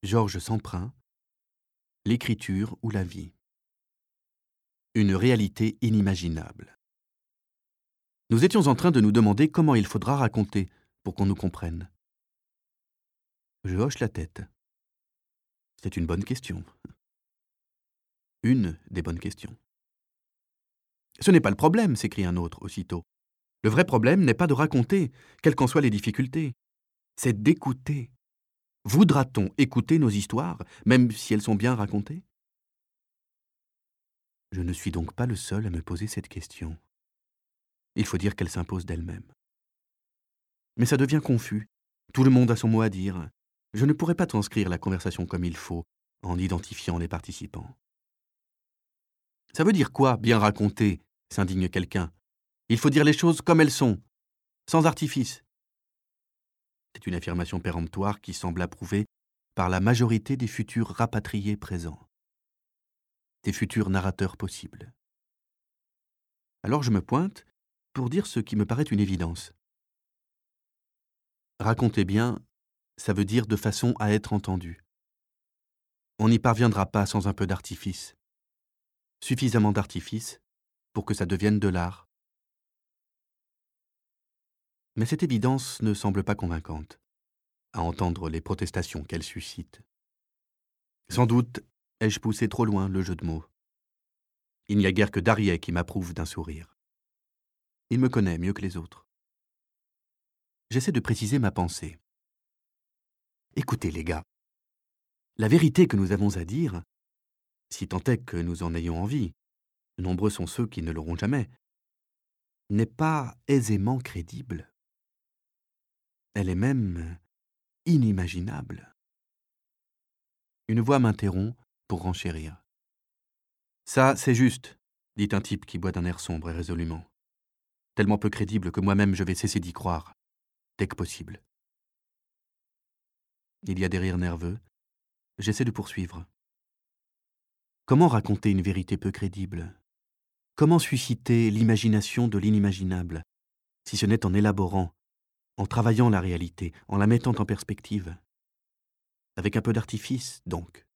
Georges Semprin, l'écriture ou la vie. Une réalité inimaginable. Nous étions en train de nous demander comment il faudra raconter pour qu'on nous comprenne. Je hoche la tête. C'est une bonne question. Une des bonnes questions. Ce n'est pas le problème, s'écrie un autre aussitôt. Le vrai problème n'est pas de raconter, quelles qu'en soient les difficultés. C'est d'écouter. Voudra-t-on écouter nos histoires, même si elles sont bien racontées? Je ne suis donc pas le seul à me poser cette question. Il faut dire qu'elle s'impose d'elle-même. Mais ça devient confus. Tout le monde a son mot à dire. Je ne pourrais pas transcrire la conversation comme il faut, en identifiant les participants. Ça veut dire quoi, bien raconter, s'indigne quelqu'un. Il faut dire les choses comme elles sont, sans artifice. C'est une affirmation péremptoire qui semble approuvée par la majorité des futurs rapatriés présents, des futurs narrateurs possibles. Alors je me pointe pour dire ce qui me paraît une évidence. Raconter bien, ça veut dire de façon à être entendu. On n'y parviendra pas sans un peu d'artifice. Suffisamment d'artifice pour que ça devienne de l'art. Mais cette évidence ne semble pas convaincante, à entendre les protestations qu'elle suscite. Sans doute ai-je poussé trop loin le jeu de mots. Il n'y a guère que Dariet qui m'approuve d'un sourire. Il me connaît mieux que les autres. J'essaie de préciser ma pensée. Écoutez, les gars, la vérité que nous avons à dire, si tant est que nous en ayons envie, nombreux sont ceux qui ne l'auront jamais, n'est pas aisément crédible. Elle est même inimaginable. Une voix m'interrompt pour renchérir. Ça, c'est juste, dit un type qui boit d'un air sombre et résolument. Tellement peu crédible que moi-même je vais cesser d'y croire, dès que possible. Il y a des rires nerveux. J'essaie de poursuivre. Comment raconter une vérité peu crédible? Comment susciter l'imagination de l'inimaginable, si ce n'est en élaborant, en travaillant la réalité, en la mettant en perspective? Avec un peu d'artifice, donc.